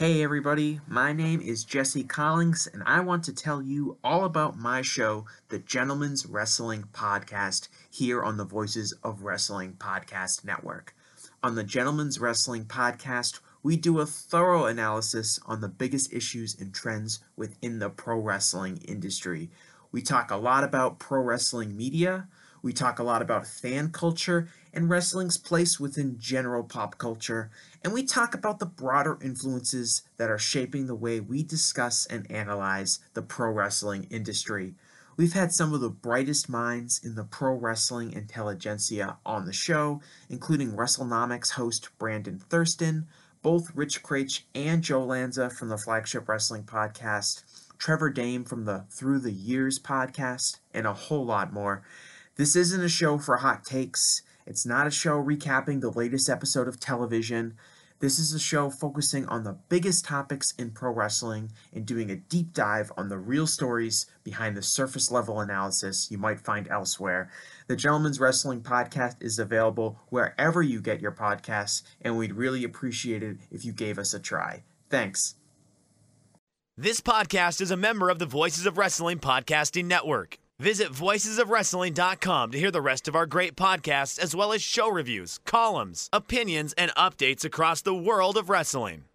Hey everybody, my name is Jesse Collins, and I want to tell you all about my show, the Gentleman's Wrestling Podcast, here on the Voices of Wrestling Podcast Network. On the Gentleman's Wrestling Podcast, we do a thorough analysis on the biggest issues and trends within the pro wrestling industry. We talk a lot about pro wrestling media, we talk a lot about fan culture and wrestling's place within general pop culture, and we talk about the broader influences that are shaping the way we discuss and analyze the pro wrestling industry. We've had some of the brightest minds in the pro wrestling intelligentsia on the show, including WrestleNomics host Brandon Thurston, both Rich Craich and Joe Lanza from the Flagship Wrestling Podcast, Trevor Dame from the Through the Years podcast, and a whole lot more. This isn't a show for hot takes. It's not a show recapping the latest episode of television. This is a show focusing on the biggest topics in pro wrestling and doing a deep dive on the real stories behind the surface level analysis you might find elsewhere. The Gentleman's Wrestling Podcast is available wherever you get your podcasts, and we'd really appreciate it if you gave us a try. Thanks. This podcast is a member of the Voices of Wrestling Podcasting Network. Visit voicesofwrestling.com to hear the rest of our great podcasts, as well as show reviews, columns, opinions, and updates across the world of wrestling.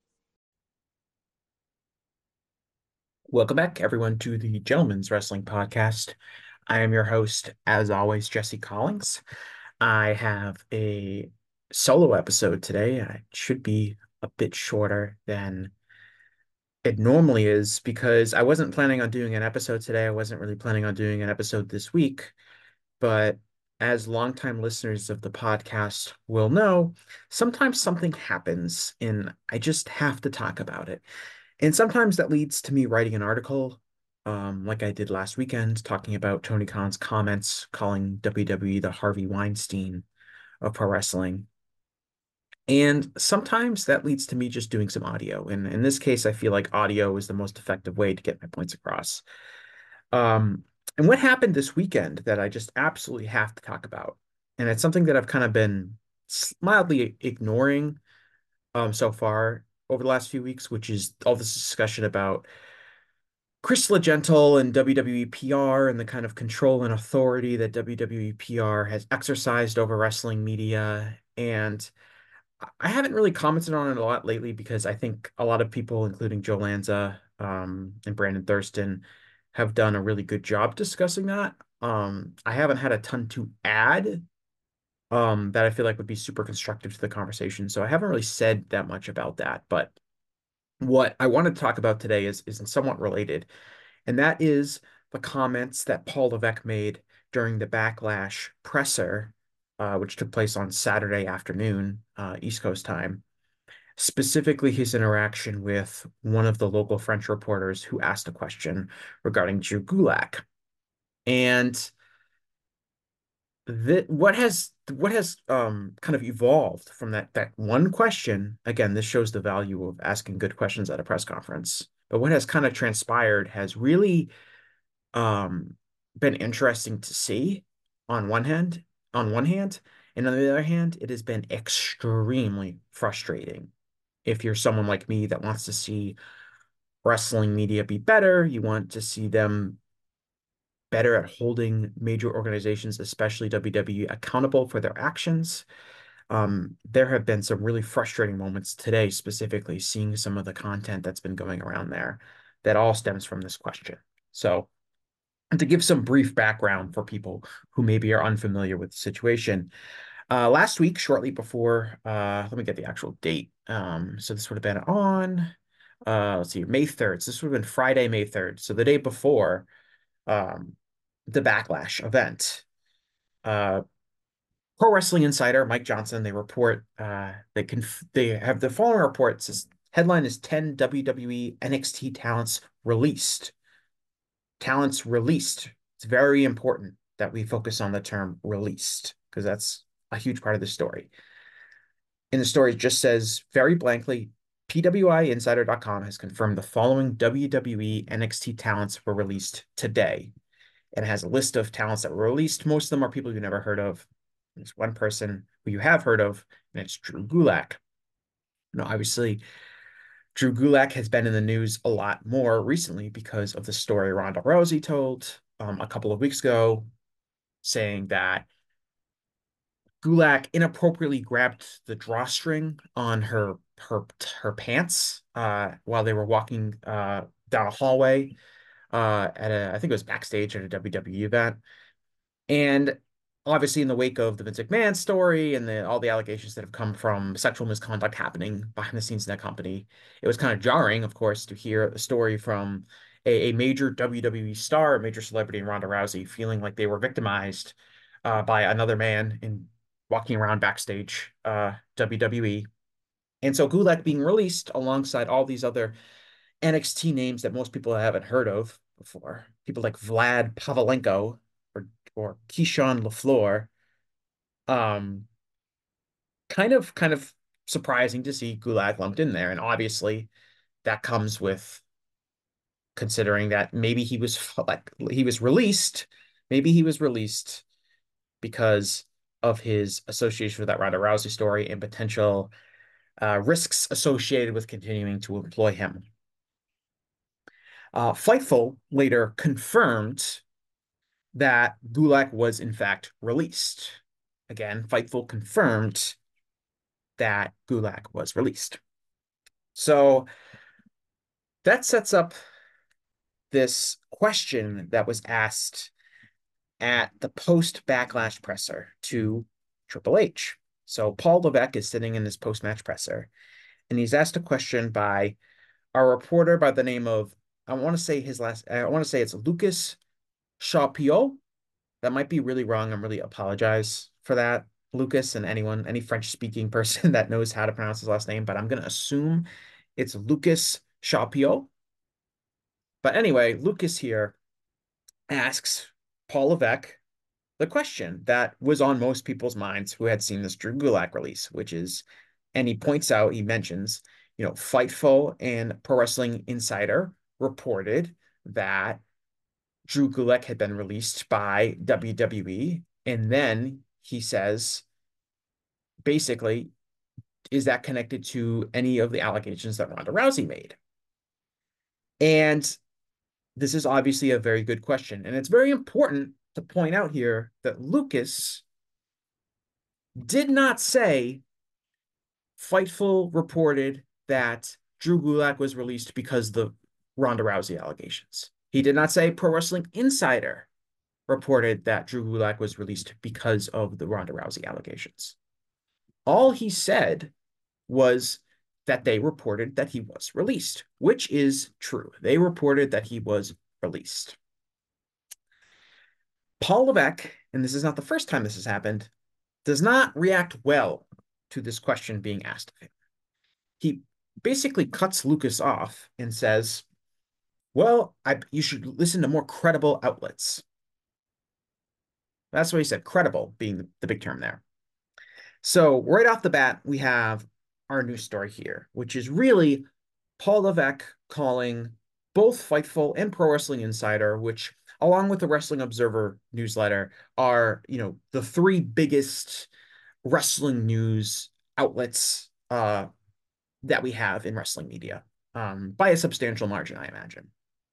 Welcome back, everyone, to the Gentleman's Wrestling Podcast. I am your host, as always, Jesse Collins. I have a solo episode today. It should be a bit shorter than it normally is because I wasn't planning on doing an episode today. I wasn't really planning on doing an episode this week, but as longtime listeners of the podcast will know, sometimes something happens and I just have to talk about it. And sometimes that leads to me writing an article, like I did last weekend, talking about Tony Khan's comments, calling WWE the Harvey Weinstein of pro wrestling. And sometimes that leads to me just doing some audio. And in this case, I feel like audio is the most effective way to get my points across. And what happened this weekend that I just absolutely have to talk about, and it's something that I've kind of been mildly ignoring so far over the last few weeks, which is all this discussion about Chris LeGentle and WWE PR and the kind of control and authority that WWE PR has exercised over wrestling media. And I haven't really commented on it a lot lately because I think a lot of people, including Joe Lanza and Brandon Thurston, have done a really good job discussing that. I haven't had a ton to add that I feel like would be super constructive to the conversation. So I haven't really said that much about that. But what I want to talk about today is somewhat related, and that is the comments that Paul Levesque made during the Backlash presser, which took place on Saturday afternoon, East Coast time. Specifically, his interaction with one of the local French reporters who asked a question regarding Drew Gulak. And what has kind of evolved from that one question. Again, this shows the value of asking good questions at a press conference. But what has kind of transpired has really um been interesting to see on one hand, and on the other hand, it has been extremely frustrating. If you're someone like me that wants to see wrestling media be better, you want to see them better at holding major organizations, especially WWE, accountable for their actions. There have been some really frustrating moments today, specifically seeing some of the content that's been going around there that all stems from this question. So, and to give some brief background for people who maybe are unfamiliar with the situation, last week, shortly before, let me get the actual date. So this would have been on, let's see, May 3rd. So this would have been Friday, May 3rd. So the day before, um, the Backlash event. Pro Wrestling Insider, Mike Johnson, they report they have the following report. It says headline is 10 WWE NXT talents released. Talents released. It's very important that we focus on the term released because that's a huge part of the story. In the story, it just says very blankly, PWIinsider.com has confirmed the following WWE NXT talents were released today. And it has a list of talents that were released. Most of them are people you never heard of. There's one person who you have heard of, and it's Drew Gulak. Now, obviously, Drew Gulak has been in the news a lot more recently because of the story Ronda Rousey told a couple of weeks ago, saying that Gulak inappropriately grabbed the drawstring on her pants while they were walking down a hallway at I think it was backstage at a WWE event. And obviously, in the wake of the Vince McMahon story and all the allegations that have come from sexual misconduct happening behind the scenes in that company, it was kind of jarring, of course, to hear a story from a major WWE star, a major celebrity in Ronda Rousey, feeling like they were victimized by another man in walking around backstage WWE. And so Gulak being released alongside all these other NXT names that most people haven't heard of before. People like Vlad Pavlenko or Keyshawn LaFleur. Um, kind of surprising to see Gulak lumped in there. And obviously that comes with considering that maybe he was released, maybe he was released because of his association with that Ronda Rousey story and potential risks associated with continuing to employ him. Fightful later confirmed that Gulak was in fact released. Again, Fightful confirmed that Gulak was released. So that sets up this question that was asked at the post backlash presser to Triple H. So Paul Levesque is sitting in this post match presser, and he's asked a question by a reporter by the name of I want to say it's Lucas Chapio. That might be really wrong. I'm really apologize for that, Lucas, and any French speaking person that knows how to pronounce his last name, but I'm going to assume it's Lucas Chapio. But anyway, Lucas here asks Paul Levesque the question that was on most people's minds who had seen this Drew Gulak release, which is, and he mentions, Fightful and Pro Wrestling Insider reported that Drew Gulak had been released by WWE. And then he says, basically, is that connected to any of the allegations that Ronda Rousey made? And this is obviously a very good question. And it's very important to point out here that Lucas did not say Fightful reported that Drew Gulak was released because of the Ronda Rousey allegations. He did not say Pro Wrestling Insider reported that Drew Gulak was released because of the Ronda Rousey allegations. All he said was that they reported that he was released, which is true. They reported that he was released. Paul Levesque, and this is not the first time this has happened, does not react well to this question being asked of him. He basically cuts Lucas off and says, well, you should listen to more credible outlets. That's what he said, credible being the big term there. So right off the bat, we have our news story here, which is really Paul Levesque calling both Fightful and Pro Wrestling Insider, which along with the Wrestling Observer newsletter are, the three biggest wrestling news outlets that we have in wrestling media by a substantial margin, I imagine.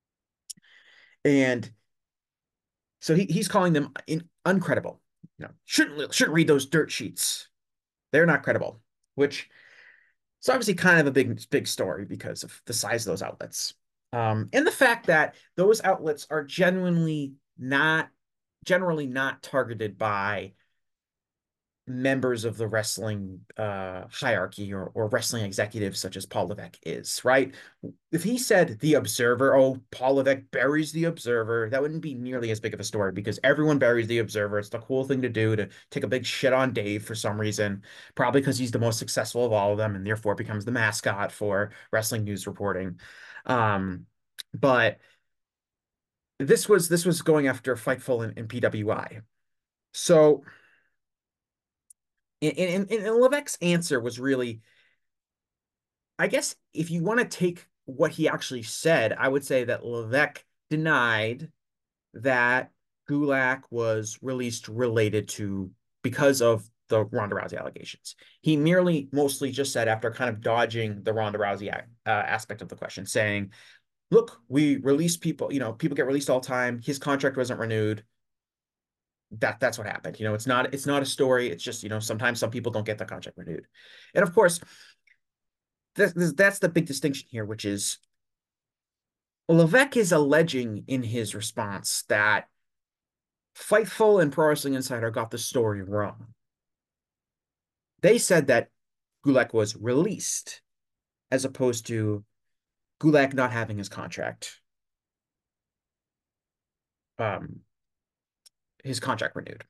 And so he's calling them uncredible. Shouldn't read those dirt sheets. They're not credible, which is obviously kind of a big story because of the size of those outlets. And the fact that those outlets are generally not targeted by members of the wrestling hierarchy or wrestling executives such as Paul Levesque is, right? If he said the Observer, oh, Paul Levesque buries the Observer, that wouldn't be nearly as big of a story because everyone buries the Observer. It's the cool thing to do to take a big shit on Dave for some reason, probably because he's the most successful of all of them and therefore becomes the mascot for wrestling news reporting. But this was going after Fightful and PWI. So and Levesque's answer was really, I guess, if you want to take what he actually said, I would say that Levesque denied that Gulak was released because of the Ronda Rousey allegations. He merely mostly just said, after kind of dodging the Ronda Rousey aspect of the question, saying, look, we release people, people get released all the time. His contract wasn't renewed. That's what happened. It's not a story. It's just, sometimes some people don't get the contract renewed. And of course, that's the big distinction here, which is Levesque is alleging in his response that Fightful and Pro Wrestling Insider got the story wrong. They said that Gulak was released as opposed to Gulak not having his contract, um, his contract renewed.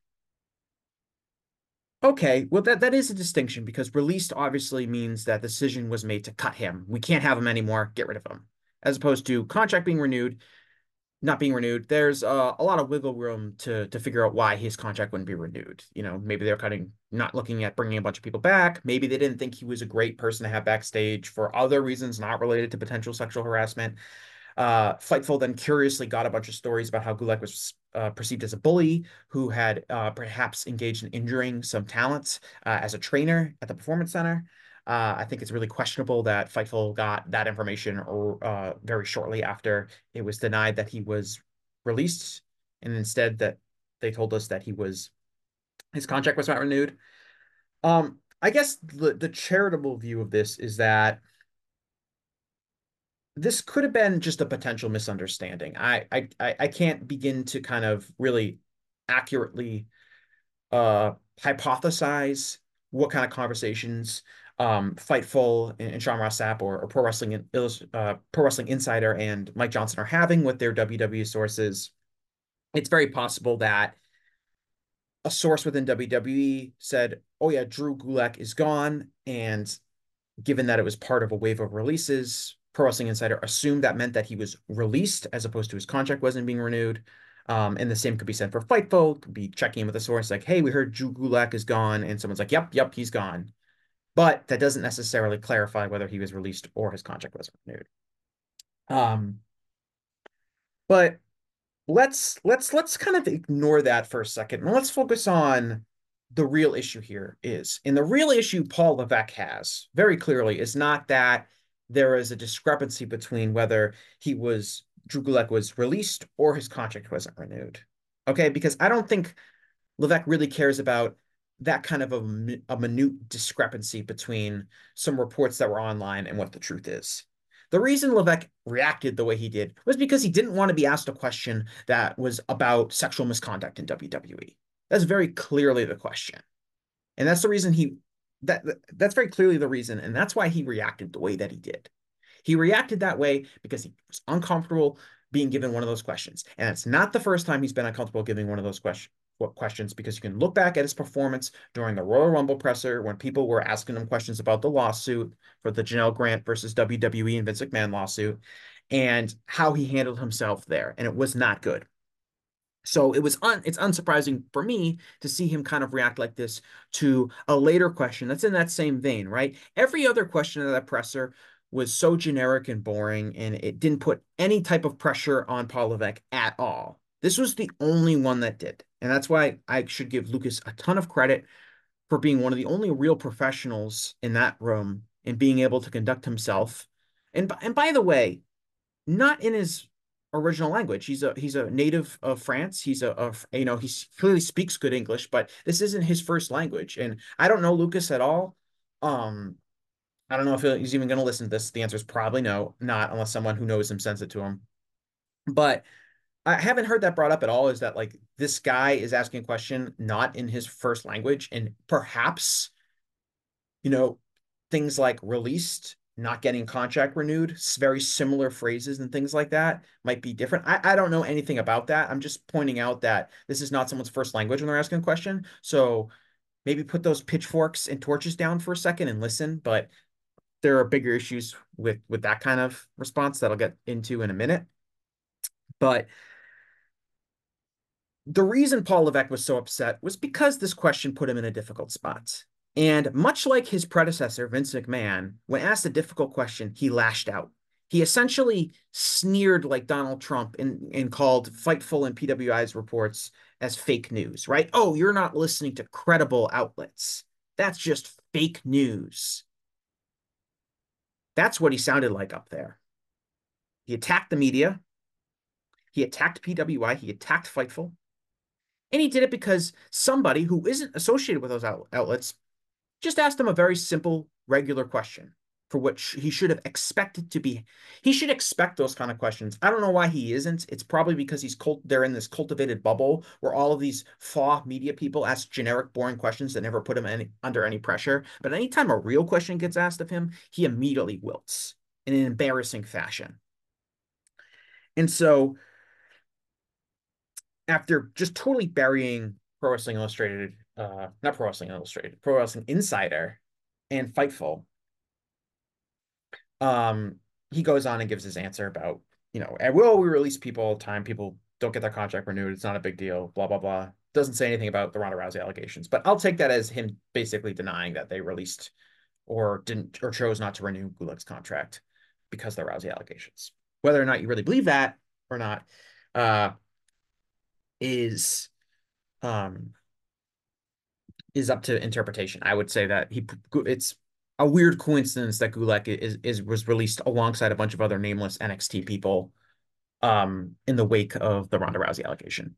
Okay, well that is a distinction because released obviously means that the decision was made to cut him. We can't have him anymore. Get rid of him. As opposed to contract being renewed, not being renewed. There's a lot of wiggle room to figure out why his contract wouldn't be renewed. Maybe they're not looking at bringing a bunch of people back. Maybe they didn't think he was a great person to have backstage for other reasons not related to potential sexual harassment. Fightful then curiously got a bunch of stories about how Gulak was perceived as a bully who had perhaps engaged in injuring some talents as a trainer at the Performance Center. I think it's really questionable that Fightful got that information very shortly after it was denied that he was released, and instead that they told us that his contract was not renewed. I guess the charitable view of this is that this could have been just a potential misunderstanding. I can't begin to kind of really accurately hypothesize what kind of conversations Fightful and Sean Ross Sapp or Pro Wrestling Insider and Mike Johnson are having with their WWE sources. It's very possible that a source within WWE said, "Oh yeah, Drew Gulak is gone," and given that it was part of a wave of releases, Pro Wrestling Insider assumed that meant that he was released as opposed to his contract wasn't being renewed. And the same could be said for Fightful, could be checking in with the source like, hey, we heard Drew Gulak is gone. And someone's like, yep, he's gone. But that doesn't necessarily clarify whether he was released or his contract wasn't renewed. But let's kind of ignore that for a second and let's focus on the real issue here is. And the real issue Paul Levesque has very clearly is not that there is a discrepancy between whether Drew Gulak was released or his contract wasn't renewed. Okay, because I don't think Levesque really cares about that kind of a minute discrepancy between some reports that were online and what the truth is. The reason Levesque reacted the way he did was because he didn't want to be asked a question that was about sexual misconduct in WWE. That's very clearly the question. And that's the reason that's very clearly the reason. And that's why he reacted the way that he did. He reacted that way because he was uncomfortable being given one of those questions. And it's not the first time he's been uncomfortable giving one of those questions because you can look back at his performance during the Royal Rumble presser when people were asking him questions about the lawsuit for the Janelle Grant versus WWE and Vince McMahon lawsuit and how he handled himself there. And it was not good. So it's unsurprising for me to see him kind of react like this to a later question that's in that same vein, right? Every other question of that presser was so generic and boring, and it didn't put any type of pressure on Paul Levesque at all. This was the only one that did. And that's why I should give Lucas a ton of credit for being one of the only real professionals in that room and being able to conduct himself. And by the way, not in his original language. He's a native of France. He clearly speaks good English, but this isn't his first language. And I don't know Lucas at all. I don't know if he's even going to listen to this. The answer is probably no, not unless someone who knows him sends it to him. But I haven't heard that brought up at all. Is that like this guy is asking a question not in his first language, and perhaps, things like released, not getting contract renewed, very similar phrases and things like that might be different. I don't know anything about that. I'm just pointing out that this is not someone's first language when they're asking a question. So maybe put those pitchforks and torches down for a second and listen. But there are bigger issues with that kind of response that I'll get into in a minute. But the reason Paul Levesque was so upset was because this question put him in a difficult spot. And much like his predecessor, Vince McMahon, when asked a difficult question, he lashed out. He essentially sneered like Donald Trump and called Fightful and PWI's reports as fake news, right? Oh, you're not listening to credible outlets. That's just fake news. That's what he sounded like up there. He attacked the media. He attacked PWI. He attacked Fightful. And he did it because somebody who isn't associated with those outlets just asked him a very simple, regular question for which he should have expected to be. He should expect those kind of questions. I don't know why he isn't. It's probably because they're in this cultivated bubble where all of these flaw media people ask generic, boring questions that never put him under any pressure. But anytime a real question gets asked of him, he immediately wilts in an embarrassing fashion. And so after just totally burying Pro Wrestling Illustrated, not Pro Wrestling Illustrated, Pro Wrestling Insider and Fightful, um, he goes on and gives his answer about, and will we release people all the time? People don't get their contract renewed. It's not a big deal, blah, blah, blah. Doesn't say anything about the Ronda Rousey allegations, but I'll take that as him basically denying that they released or didn't or chose not to renew Gulak's contract because of the Rousey allegations. Whether or not you really believe that or not, uh, is um is up to interpretation. I would say that it's a weird coincidence that Gulak was released alongside a bunch of other nameless NXT people in the wake of the Ronda Rousey allegation.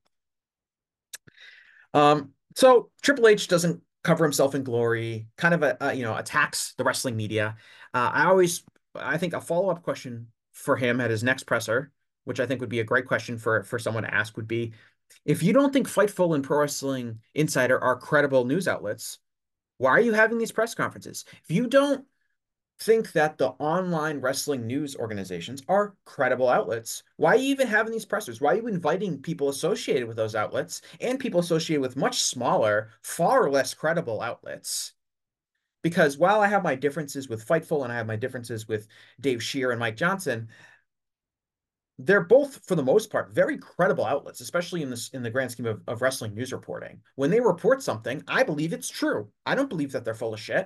So Triple H doesn't cover himself in glory, kind of attacks the wrestling media. I think a follow-up question for him at his next presser, which I think would be a great question for someone to ask, would be, if you don't think Fightful and Pro Wrestling Insider are credible news outlets, why are you having these press conferences? If you don't think that the online wrestling news organizations are credible outlets, why are you even having these pressers? Why are you inviting people associated with those outlets and people associated with much smaller, far less credible outlets? Because while I have my differences with Fightful and I have my differences with Dave Scheer and Mike Johnson, they're both, for the most part, very credible outlets, especially in the grand scheme of wrestling news reporting. When they report something, I believe it's true. I don't believe that they're full of shit.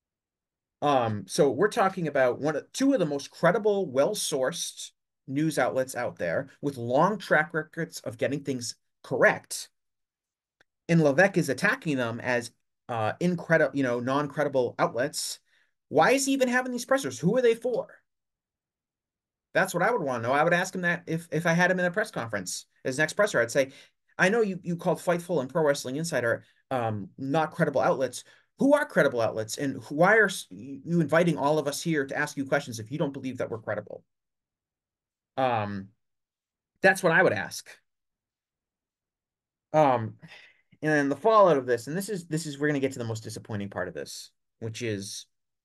So we're talking about two of the most credible, well-sourced news outlets out there with long track records of getting things correct. And Levesque is attacking them as incredible, non-credible outlets. Why is he even having these pressers? Who are they for? That's what I would want to know. I would ask him that if I had him in a press conference, his next presser. I'd say, I know you called Fightful and Pro Wrestling Insider not credible outlets. Who are credible outlets, and why are you inviting all of us here to ask you questions if you don't believe that we're credible? Um, that's what I would ask. Um, and then the fallout of this, and this is we're gonna get to the most disappointing part of this, which is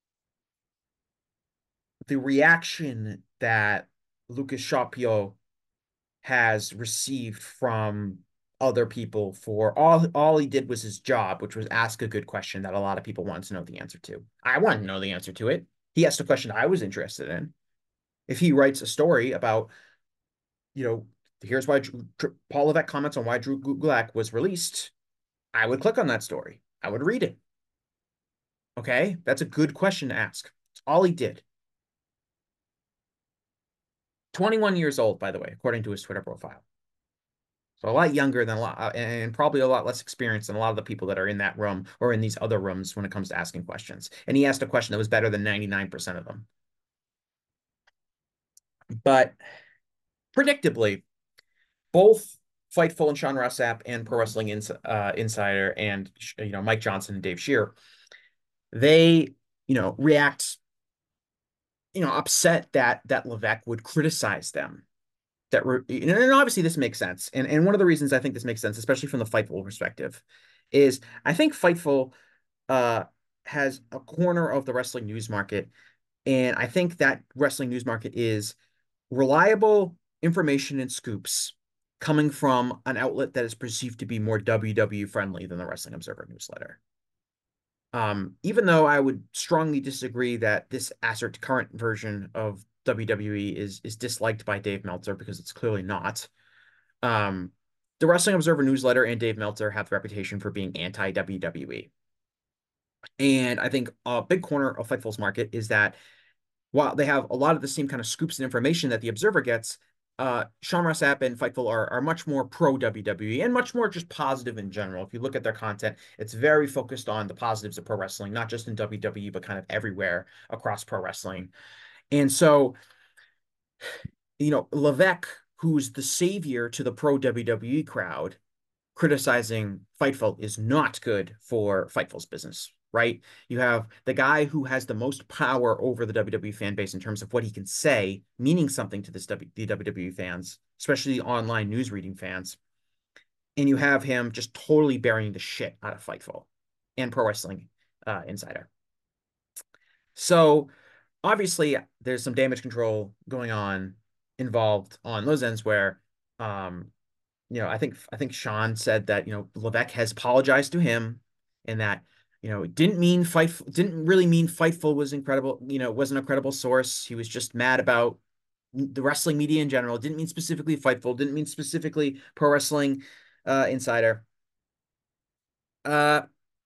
the reaction that Lucas Shapiro has received from other people for all he did was his job, which was ask a good question that a lot of people wanted to know the answer to. I wanted to know the answer to it. He asked a question I was interested in. If he writes a story about, you know, here's why Paul Levesque comments on why Drew Gulak was released, I would click on that story. I would read it. Okay, that's a good question to ask. It's all he did. 21 years old, by the way, according to his Twitter profile. So a lot younger than a lot, and probably a lot less experienced than a lot of the people that are in that room or in these other rooms when it comes to asking questions. And he asked a question that was better than 99% of them. But predictably, both Fightful and Sean Ross Sapp and Pro Wrestling Insider and Mike Johnson and Dave Scheer, they react upset that Levesque would criticize them. And obviously this makes sense. And one of the reasons I think this makes sense, especially from the Fightful perspective, is I think Fightful uh, has a corner of the wrestling news market. And I think that wrestling news market is reliable information and scoops coming from an outlet that is perceived to be more WW friendly than the Wrestling Observer newsletter. Even though I would strongly disagree that this assert current version of WWE is disliked by Dave Meltzer, because it's clearly not. Um, the Wrestling Observer newsletter and Dave Meltzer have the reputation for being anti-WWE. And I think a big corner of Fightful's market is that while they have a lot of the same kind of scoops and information that the Observer gets, Sean Ross Sapp and Fightful are much more pro WWE and much more just positive in general. If you look at their content, it's very focused on the positives of pro wrestling, not just in WWE, but kind of everywhere across pro wrestling. And so, Levesque, who's the savior to the pro WWE crowd, criticizing Fightful is not good for Fightful's business, right? You have the guy who has the most power over the WWE fan base in terms of what he can say, meaning something to the WWE fans, especially the online news reading fans. And you have him just totally burying the shit out of Fightful and Pro Wrestling Insider. So obviously, there's some damage control going on involved on those ends where um, I think Sean said that, Levesque has apologized to him and that, it didn't really mean Fightful was incredible, wasn't a credible source. He was just mad about the wrestling media in general. It didn't mean specifically Fightful, didn't mean specifically Pro Wrestling Insider. Uh,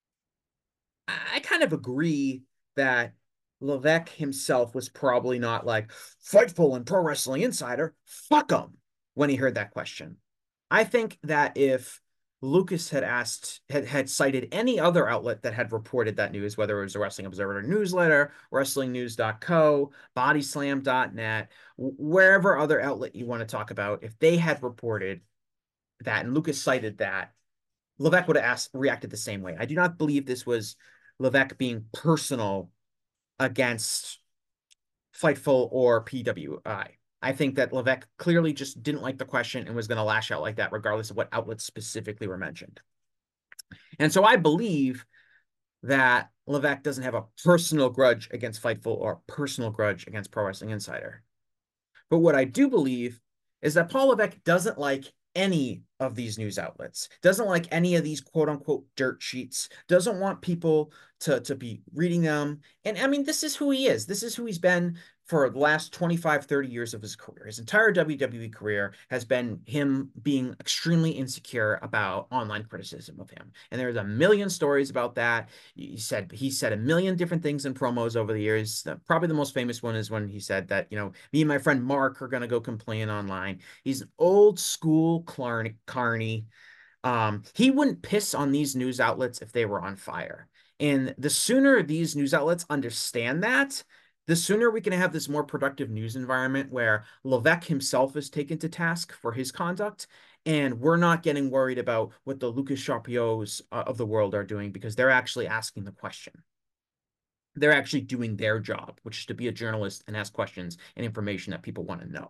I kind of agree that Levesque himself was probably not like Fightful and Pro Wrestling Insider, fuck him, when he heard that question. I think that if Lucas had cited any other outlet that had reported that news, whether it was a Wrestling Observer newsletter, WrestlingNews.co, BodySlam.net, wherever other outlet you want to talk about, if they had reported that and Lucas cited that, Levesque would have reacted the same way. I do not believe this was Levesque being personal against Fightful or PWI. I think that Levesque clearly just didn't like the question and was going to lash out like that, regardless of what outlets specifically were mentioned. And so I believe that Levesque doesn't have a personal grudge against Fightful or a personal grudge against Pro Wrestling Insider. But what I do believe is that Paul Levesque doesn't like any of these news outlets, doesn't like any of these quote unquote dirt sheets, doesn't want people to be reading them. And I mean, this is who he is. This is who he's been for the last 25, 30 years of his career. His entire WWE career has been him being extremely insecure about online criticism of him. And there's a million stories about that. He said a million different things in promos over the years. Probably the most famous one is when he said that, me and my friend Mark are going to go complain online. He's an old school Carney. He wouldn't piss on these news outlets if they were on fire. And the sooner these news outlets understand that, the sooner we can have this more productive news environment where Levesque himself is taken to task for his conduct. And we're not getting worried about what the Lucas Charpiots of the world are doing because they're actually asking the question. They're actually doing their job, which is to be a journalist and ask questions and information that people want to know.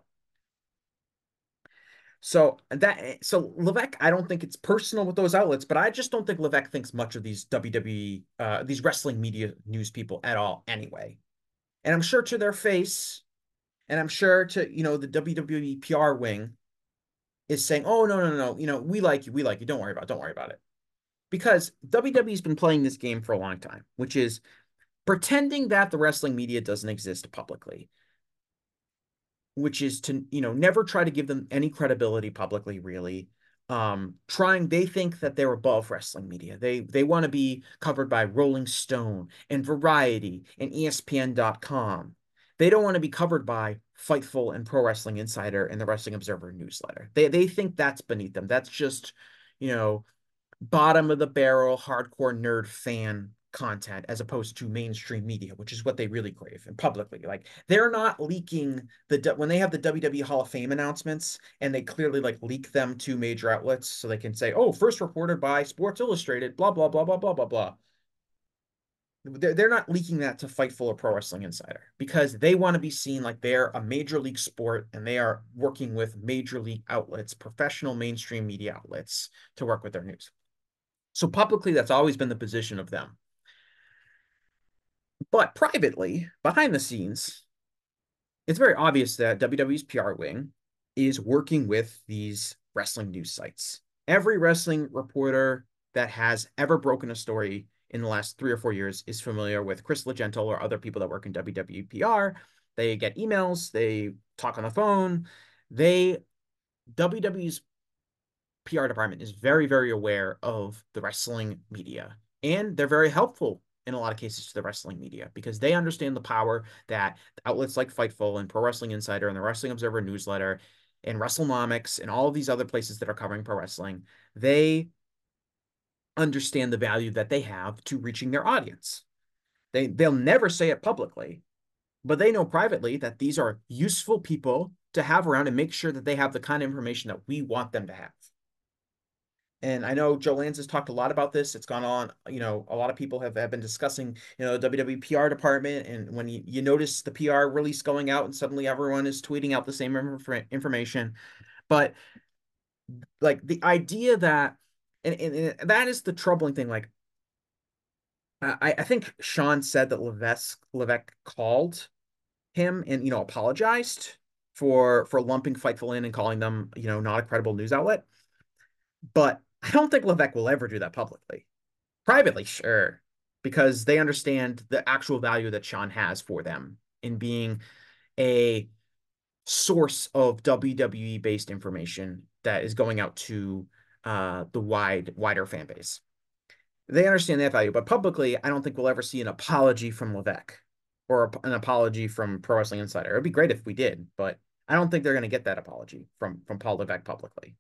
So Levesque, I don't think it's personal with those outlets, but I just don't think Levesque thinks much of these WWE, these wrestling media news people at all anyway. And I'm sure to their face, and I'm sure to, the WWE PR wing is saying, oh, no, no, no, we like you, don't worry about it. Because WWE's been playing this game for a long time, which is pretending that the wrestling media doesn't exist publicly, which is to, never try to give them any credibility publicly, really. They think that they're above wrestling media. They want to be covered by Rolling Stone and Variety and ESPN.com. They don't want to be covered by Fightful and Pro Wrestling Insider and the Wrestling Observer newsletter. They think that's beneath them. That's just, you know, bottom of the barrel hardcore nerd fan content as opposed to mainstream media, which is what they really crave and publicly. Like they're not leaking when they have the WWE Hall of Fame announcements and they clearly like leak them to major outlets so they can say, oh, first reported by Sports Illustrated, blah, blah, blah, blah, blah, blah, blah. They're not leaking that to Fightful or Pro Wrestling Insider because they want to be seen like they're a major league sport and they are working with major league outlets, professional mainstream media outlets to work with their news. So publicly, that's always been the position of them. But privately, behind the scenes, it's very obvious that WWE's PR wing is working with these wrestling news sites. Every wrestling reporter that has ever broken a story in the last 3 or 4 years is familiar with Chris Legentil or other people that work in WWE PR. They get emails, they talk on the phone. WWE's PR department is very, very aware of the wrestling media, and they're very helpful in a lot of cases to the wrestling media because they understand the power that outlets like Fightful and Pro Wrestling Insider and the Wrestling Observer newsletter and WrestleNomics and all of these other places that are covering pro wrestling, they understand the value that they have to reaching their audience. They'll never say it publicly, but they know privately that these are useful people to have around and make sure that they have the kind of information that we want them to have. And I know Joe Lanza has talked a lot about this. It's gone on, a lot of people have been discussing, the WWE PR department. And when you notice the PR release going out and suddenly everyone is tweeting out the same information. But like the idea that, and that is the troubling thing. Like, I think Sean said that Levesque called him and, apologized for lumping Fightful in and calling them, not a credible news outlet. But I don't think Levesque will ever do that publicly. Privately, sure, because they understand the actual value that Sean has for them in being a source of WWE based information that is going out to the wider fan base. They understand that value, but publicly, I don't think we'll ever see an apology from Levesque or an apology from Pro Wrestling Insider. It'd be great if we did, but I don't think they're going to get that apology from Paul Levesque publicly.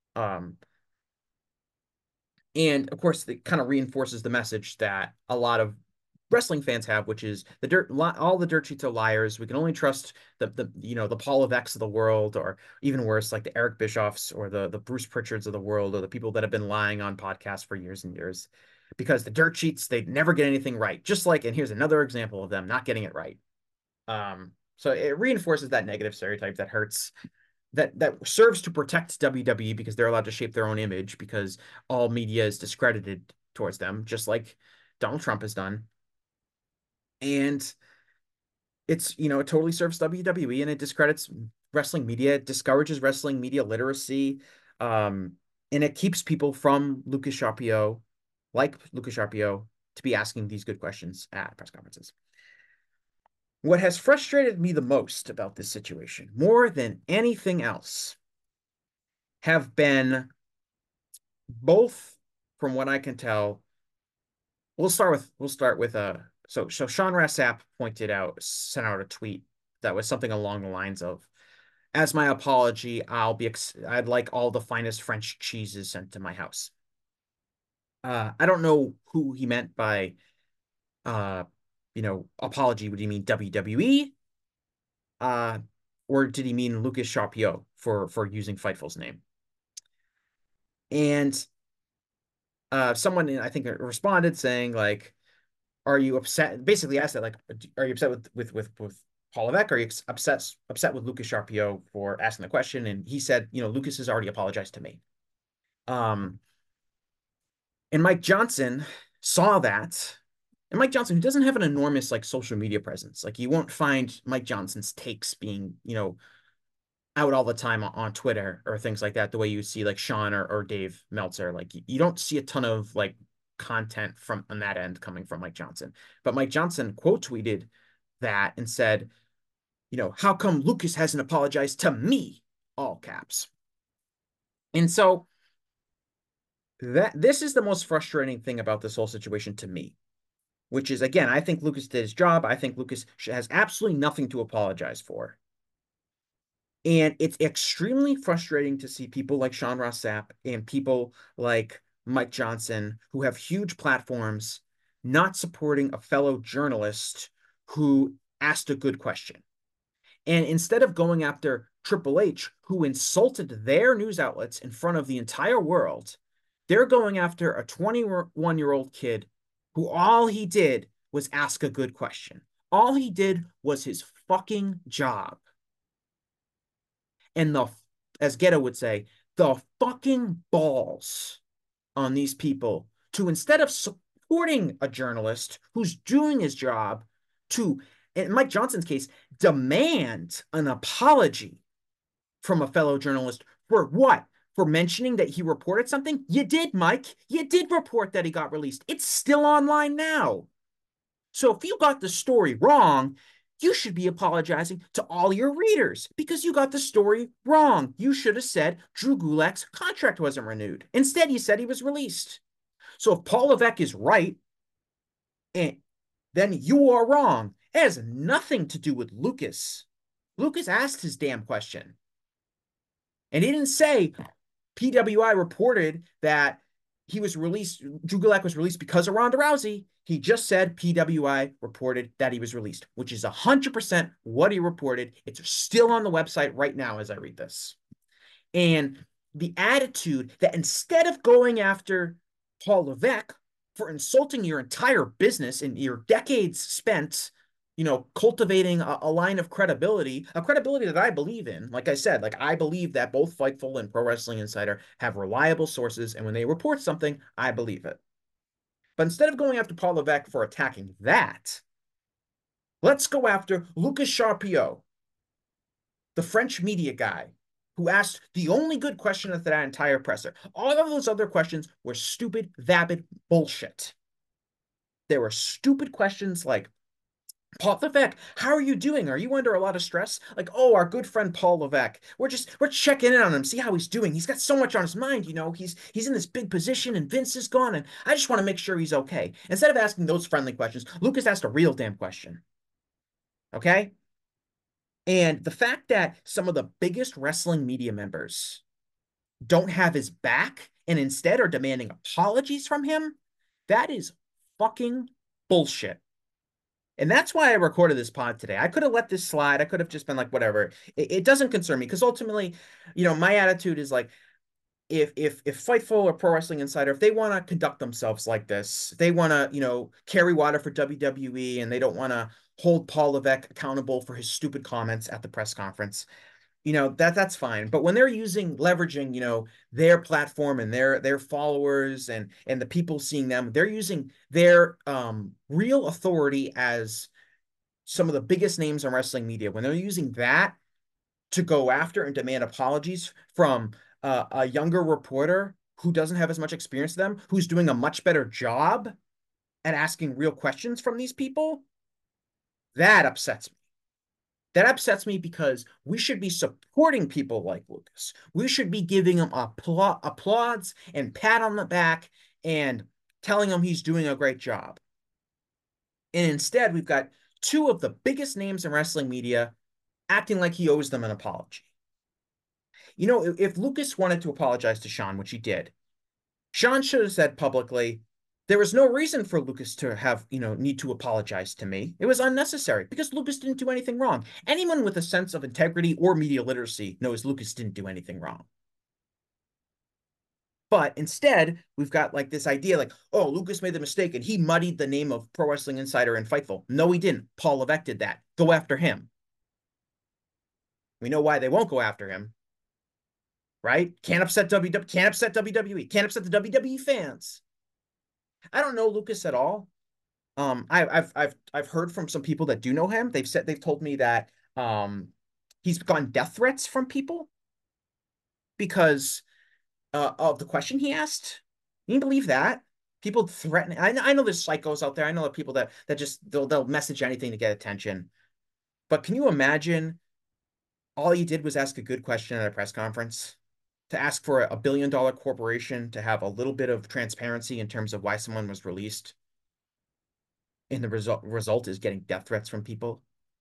And of course, it kind of reinforces the message that a lot of wrestling fans have, which is all the dirt sheets are liars. We can only trust the Paul Levesques of the world, or even worse, like the Eric Bischoffs or the Bruce Pritchards of the world, or the people that have been lying on podcasts for years and years. Because the dirt sheets, they never get anything right. Just like, and here's another example of them not getting it right. So it reinforces that negative stereotype that hurts, that serves to protect WWE because they're allowed to shape their own image because all media is discredited towards them, just like Donald Trump has done. And it's, it totally serves WWE and it discredits wrestling media. It discourages wrestling media literacy. And it keeps people from Lucas Sharpio, like Lucas Sharpio, to be asking these good questions at press conferences. What has frustrated me the most about this situation, more than anything else, have been both, from what I can tell. We'll start with so Sean Ross Sapp sent out a tweet that was something along the lines of, as my apology, I'd like all the finest French cheeses sent to my house. I don't know who he meant by apology. Would he mean WWE? Or did he mean Lucas Sharpio for using Fightful's name? And someone, I think, responded saying, like, are you upset? Basically asked that, like, are you upset with Paul Levesque? Are you upset with Lucas Sharpio for asking the question? And he said, Lucas has already apologized to me. And Mike Johnson saw that. And Mike Johnson, who doesn't have an enormous like social media presence, like you won't find Mike Johnson's takes being, out all the time on Twitter or things like that, the way you see like Sean or Dave Meltzer. Like you don't see a ton of like content from on that end coming from Mike Johnson. But Mike Johnson quote tweeted that and said, how come Lucas hasn't apologized to me? All caps. And so this is the most frustrating thing about this whole situation to me, which is, again, I think Lucas did his job. I think Lucas has absolutely nothing to apologize for. And it's extremely frustrating to see people like Sean Ross Sapp and people like Mike Johnson, who have huge platforms, not supporting a fellow journalist who asked a good question. And instead of going after Triple H, who insulted their news outlets in front of the entire world, they're going after a 21-year-old kid who all he did was ask a good question. All he did was his fucking job. And as Geto would say, the fucking balls on these people to, instead of supporting a journalist who's doing his job, to, in Mike Johnson's case, demand an apology from a fellow journalist for what? For mentioning that he reported something? You did, Mike. You did report that he got released. It's still online now. So if you got the story wrong, you should be apologizing to all your readers because you got the story wrong. You should have said Drew Gulak's contract wasn't renewed. Instead, you said he was released. So if Paul Levesque is right, And then you are wrong. It has nothing to do with Lucas. Lucas asked his damn question. And he didn't say PWI reported that he was released, Drew Gulak was released because of Ronda Rousey. He just said PWI reported that he was released, which is 100% what he reported. It's still on the website right now as I read this. And the attitude that instead of going after Paul Levesque for insulting your entire business and your decades spent, cultivating a line of credibility, a credibility that I believe in. Like I said, like I believe that both Fightful and Pro Wrestling Insider have reliable sources, and when they report something, I believe it. But instead of going after Paul Levesque for attacking that, let's go after Lucas Charpiot, the French media guy who asked the only good question of that entire presser. All of those other questions were stupid, vapid bullshit. There were stupid questions like, Paul Levesque, how are you doing? Are you under a lot of stress? Like, oh, our good friend Paul Levesque. We're checking in on him, see how he's doing. He's got so much on his mind, He's in this big position, and Vince is gone, and I just want to make sure he's okay. Instead of asking those friendly questions, Lucas asked a real damn question. Okay? And the fact that some of the biggest wrestling media members don't have his back and instead are demanding apologies from him, that is fucking bullshit. And that's why I recorded this pod today. I could have let this slide. I could have just been like, whatever. It doesn't concern me because ultimately, my attitude is like, if Fightful or Pro Wrestling Insider, if they want to conduct themselves like this, they want to, carry water for WWE and they don't want to hold Paul Levesque accountable for his stupid comments at the press conference, that's fine. But when they're leveraging, their platform and their followers and the people seeing them, they're using their real authority as some of the biggest names in wrestling media. When they're using that to go after and demand apologies from a younger reporter who doesn't have as much experience as them, who's doing a much better job at asking real questions from these people, that upsets me. That upsets me because we should be supporting people like Lucas. We should be giving him applause and pat on the back and telling him he's doing a great job. And instead, we've got two of the biggest names in wrestling media acting like he owes them an apology. If Lucas wanted to apologize to Sean, which he did, Sean should have said publicly, there was no reason for Lucas to have, need to apologize to me. It was unnecessary because Lucas didn't do anything wrong. Anyone with a sense of integrity or media literacy knows Lucas didn't do anything wrong. But instead, we've got like this idea like, oh, Lucas made the mistake and he muddied the name of Pro Wrestling Insider and Fightful. No, he didn't. Paul Levesque did that. Go after him. We know why they won't go after him, right? Can't upset WWE. Can't upset WWE. Can't upset the WWE fans. I don't know Lucas at all. I've heard from some people that do know him. They've told me that he's gotten death threats from people because of the question he asked. Can you believe that? People threaten. I know there's psychos out there. I know the people that just they'll message anything to get attention. But can you imagine all you did was ask a good question at a press conference? To ask for a billion-dollar corporation to have a little bit of transparency in terms of why someone was released, and the result is getting death threats from people.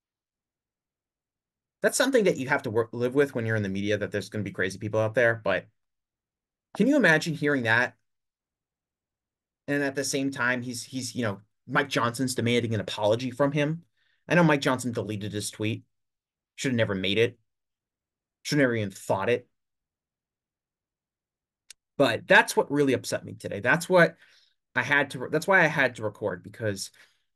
That's something that you have to live with when you're in the media, that there's going to be crazy people out there. But can you imagine hearing that? And at the same time, he's Mike Johnson's demanding an apology from him. I know Mike Johnson deleted his tweet. Should have never made it. Should have never even thought it. But that's what really upset me today. That's why I had to record, because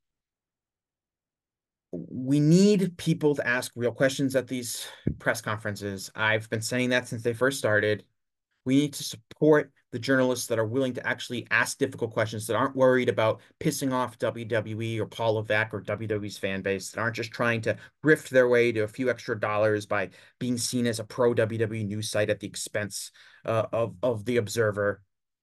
we need people to ask real questions at these press conferences. I've been saying that since they first started. We need to support the journalists that are willing to actually ask difficult questions, that aren't worried about pissing off WWE or Paul Levesque or WWE's fan base, that aren't just trying to grift their way to a few extra dollars by being seen as a pro WWE news site at the expense of the Observer.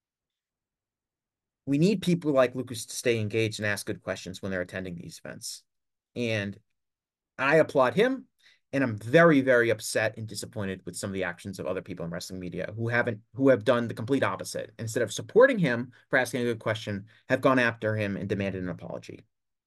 We need people like Lucas to stay engaged and ask good questions when they're attending these events. And I applaud him. And I'm very, very upset and disappointed with some of the actions of other people in wrestling media who have done the complete opposite. Instead of supporting him for asking a good question, have gone after him and demanded an apology.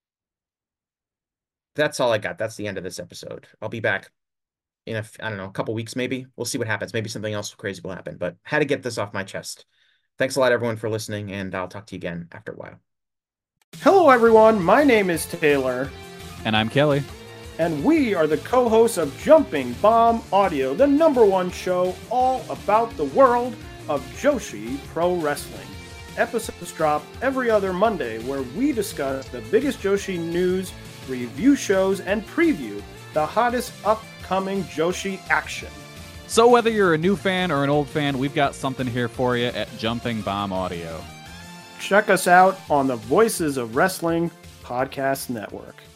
That's all I got. That's the end of this episode. I'll be back in I don't know, a couple weeks maybe. We'll see what happens. Maybe something else crazy will happen, but had to get this off my chest. Thanks a lot, everyone, for listening, and I'll talk to you again after a while. Hello, everyone. My name is Taylor. And I'm Kelly. And we are the co-hosts of Jumping Bomb Audio, the #1 show all about the world of Joshi Pro Wrestling. Episodes drop every other Monday, where we discuss the biggest Joshi news, review shows, and preview the hottest upcoming Joshi action. So whether you're a new fan or an old fan, we've got something here for you at Jumping Bomb Audio. Check us out on the Voices of Wrestling Podcast Network.